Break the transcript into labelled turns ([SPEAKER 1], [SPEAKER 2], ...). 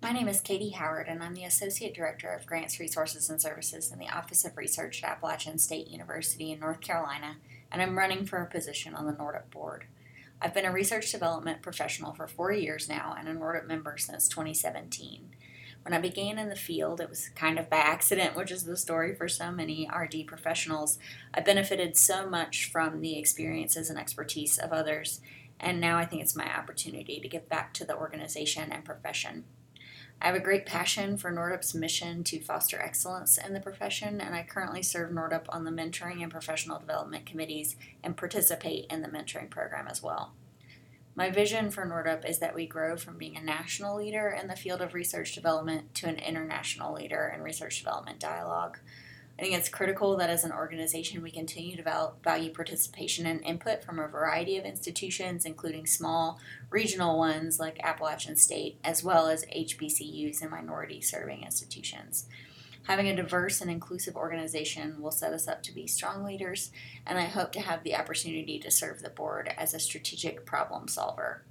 [SPEAKER 1] My name is Katie Howard, and I'm the Associate Director of Grants, Resources, and Services in the Office of Research at Appalachian State University in North Carolina, and I'm running for a position on the NORDP board. I've been a research development professional for 4 years now and a NORDP member since 2017. When I began in the field, it was kind of by accident, which is the story for so many RD professionals. I benefited so much from the experiences and expertise of others, and now I think it's my opportunity to give back to the organization and profession. I have a great passion for NORDP's mission to foster excellence in the profession, and I currently serve NORDP on the mentoring and professional development committees and participate in the mentoring program as well. My vision for NORDP is that we grow from being a national leader in the field of research development to an international leader in research development dialogue. I think it's critical that as an organization we continue to value participation and input from a variety of institutions, including small regional ones like Appalachian State, as well as HBCUs and minority serving institutions. Having a diverse and inclusive organization will set us up to be strong leaders, and I hope to have the opportunity to serve the board as a strategic problem solver.